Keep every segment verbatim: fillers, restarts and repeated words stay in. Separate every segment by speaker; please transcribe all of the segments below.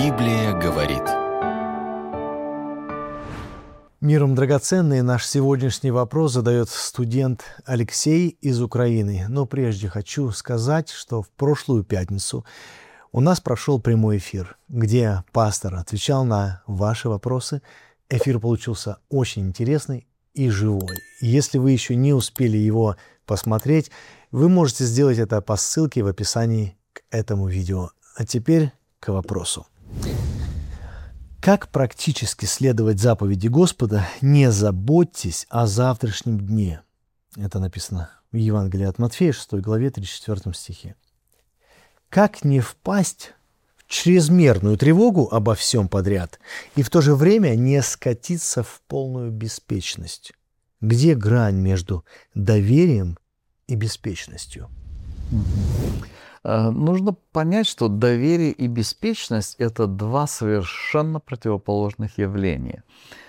Speaker 1: Библия говорит.
Speaker 2: Миром драгоценный, наш сегодняшний вопрос задает студент Алексей из Украины. Но прежде хочу сказать, что в прошлую пятницу у нас прошел прямой эфир, где пастор отвечал на ваши вопросы. Эфир получился очень интересный и живой. Если вы еще не успели его посмотреть, вы можете сделать это по ссылке в описании к этому видео. А теперь к вопросу. Как практически следовать заповеди Господа «Не заботьтесь о завтрашнем дне»? Это написано в Евангелии от Матфея, шестой главе, тридцать четвёртом стихе. Как не впасть в чрезмерную тревогу обо всем подряд и в то же время не скатиться в полную беспечность? Где грань между доверием и беспечностью?
Speaker 3: Нужно понять, что доверие и беспечность – это два совершенно противоположных явления.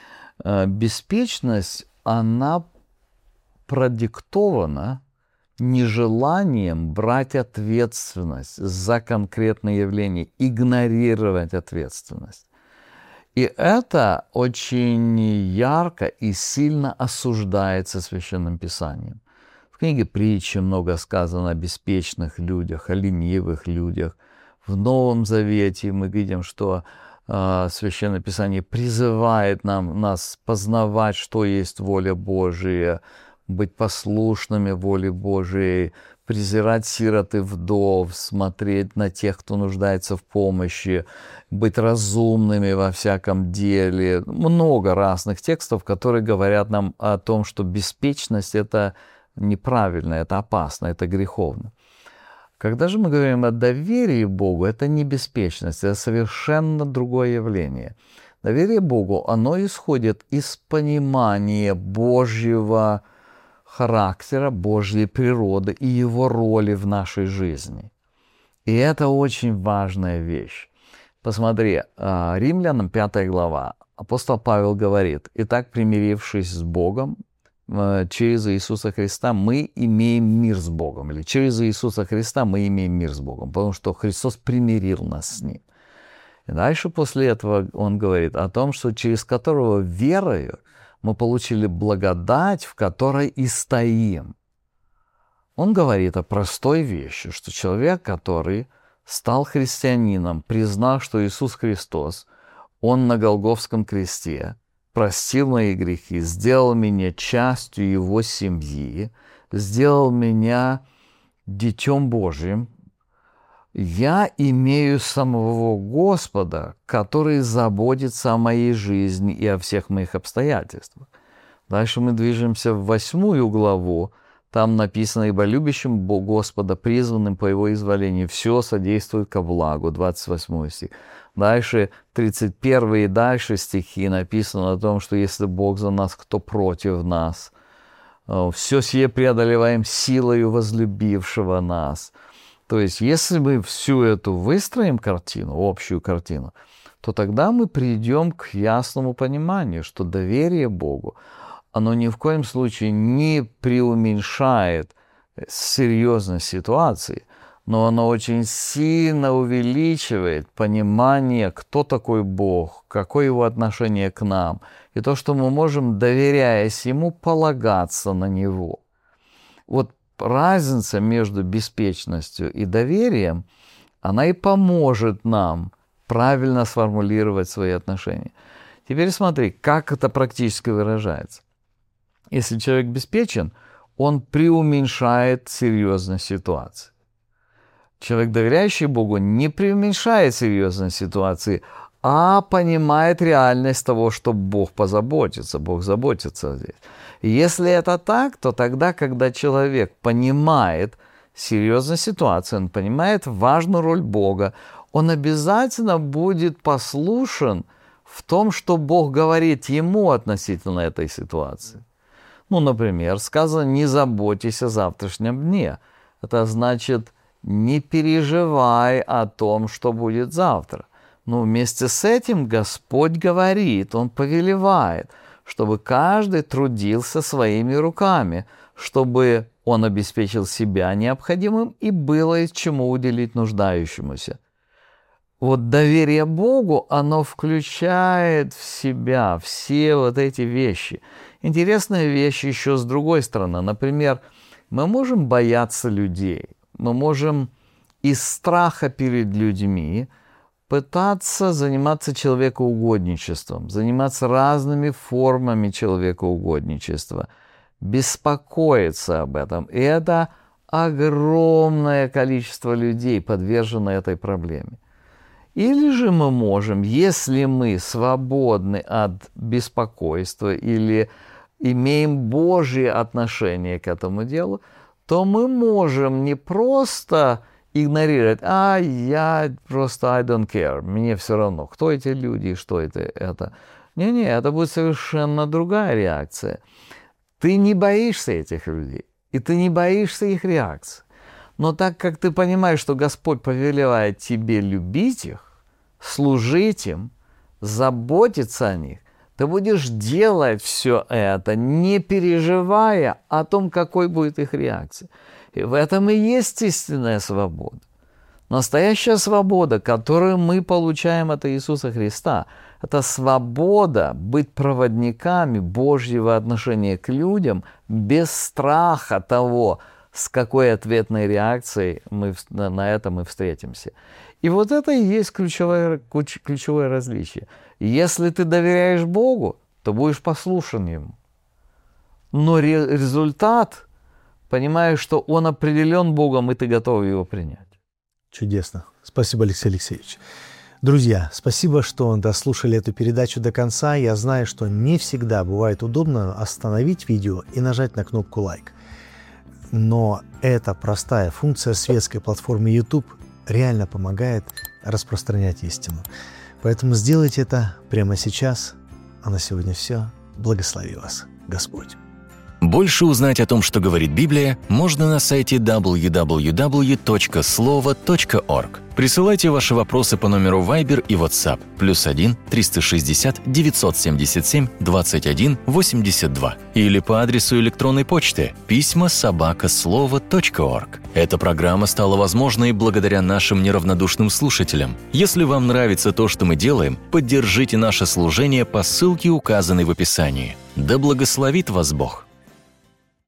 Speaker 3: Беспечность, она продиктована нежеланием брать ответственность за конкретные явления, игнорировать ответственность. И это очень ярко и сильно осуждается Священным Писанием. В книге Притчи много сказано о беспечных людях, о ленивых людях. В Новом Завете мы видим, что э, Священное Писание призывает нам, нас познавать, что есть воля Божия, быть послушными воле Божией, презирать сирот и вдов, смотреть на тех, кто нуждается в помощи, быть разумными во всяком деле. Много разных текстов, которые говорят нам о том, что беспечность – это неправильно, это опасно, это греховно. Когда же мы говорим о доверии Богу, это не беспечность, это совершенно другое явление. Доверие Богу, оно исходит из понимания Божьего характера, Божьей природы и Его роли в нашей жизни. И это очень важная вещь. Посмотри, Римлянам пятая глава, апостол Павел говорит: «Итак, примирившись с Богом, через Иисуса Христа мы имеем мир с Богом». Или через Иисуса Христа мы имеем мир с Богом, потому что Христос примирил нас с Ним. И дальше после этого он говорит о том, что через которого верою мы получили благодать, в которой и стоим. Он говорит о простой вещи, что человек, который стал христианином, признав, что Иисус Христос, Он на Голгофском кресте простил мои грехи, сделал меня частью Его семьи, сделал меня Детем Божьим, я имею самого Господа, который заботится о моей жизни и о всех моих обстоятельствах. Дальше мы движемся в восьмую главу. Там написано: «Ибо любящим Господа, призванным по Его изволению, все содействует ко благу». двадцать восьмой стих. Дальше тридцать первый и дальше стихи написано о том, что если Бог за нас, кто против нас? «Все сие преодолеваем силою возлюбившего нас». То есть, если мы всю эту выстроим картину, общую картину, то тогда мы придем к ясному пониманию, что доверие Богу, оно ни в коем случае не преуменьшает серьезность ситуации, но оно очень сильно увеличивает понимание, кто такой Бог, какое Его отношение к нам, и то, что мы можем, доверяясь Ему, полагаться на Него. Вот разница между беспечностью и доверием, она и поможет нам правильно сформулировать свои отношения. Теперь смотри, как это практически выражается. Если человек беспечен, он преуменьшает серьезность ситуации. Человек, доверяющий Богу, не преуменьшает серьезность ситуации, а понимает реальность того, что Бог позаботится, Бог заботится здесь. И если это так, то тогда, когда человек понимает серьезность ситуации, он понимает важную роль Бога, он обязательно будет послушен в том, что Бог говорит ему относительно этой ситуации. Ну, например, сказано: «Не заботьтесь о завтрашнем дне». Это значит, не переживай о том, что будет завтра. Но вместе с этим Господь говорит, Он повелевает, чтобы каждый трудился своими руками, чтобы он обеспечил себя необходимым и было из чему уделить нуждающемуся. вот доверие Богу, оно включает в себя все вот эти вещи. Интересная вещь еще с другой стороны. Например, мы можем бояться людей, мы можем из страха перед людьми пытаться заниматься человекоугодничеством, заниматься разными формами человекоугодничества, беспокоиться об этом. И это огромное количество людей подвержено этой проблеме. Или же мы можем, если мы свободны от беспокойства или имеем Божье отношение к этому делу, то мы можем не просто игнорировать, а я просто I don't care, мне все равно, кто эти люди и что это. это. Не-не, это будет совершенно другая реакция. Ты не боишься этих людей, и ты не боишься их реакции. Но так как ты понимаешь, что Господь повелевает тебе любить их, служить им, заботиться о них, ты будешь делать все это, не переживая о том, какой будет их реакция. И в этом и есть истинная свобода. Настоящая свобода, которую мы получаем от Иисуса Христа, это свобода быть проводниками Божьего отношения к людям без страха того, с какой ответной реакцией мы на это мы встретимся. И вот это и есть ключевое, ключевое различие. Если ты доверяешь Богу, то будешь послушен Ему. Но результат, понимаешь, что он определен Богом, и ты готов его принять.
Speaker 2: Чудесно. Спасибо, Алексей Алексеевич. Друзья, спасибо, что дослушали эту передачу до конца. Я знаю, что не всегда бывает удобно остановить видео и нажать на кнопку «Лайк». Но эта простая функция светской платформы YouTube реально помогает распространять истину. Поэтому сделайте это прямо сейчас. А на сегодня все. Благослови вас Господь.
Speaker 1: Больше узнать о том, что говорит Библия, можно на сайте дабл ю дабл ю дабл ю точка слово точка орг. Присылайте ваши вопросы по номеру Viber и WhatsApp плюс один триста шестьдесят девятьсот семьдесят семь двадцать один восемьдесят два или по адресу электронной почты письма собака слово точка орг. Эта программа стала возможной благодаря нашим неравнодушным слушателям. Если вам нравится то, что мы делаем, поддержите наше служение по ссылке, указанной в описании. Да благословит вас Бог!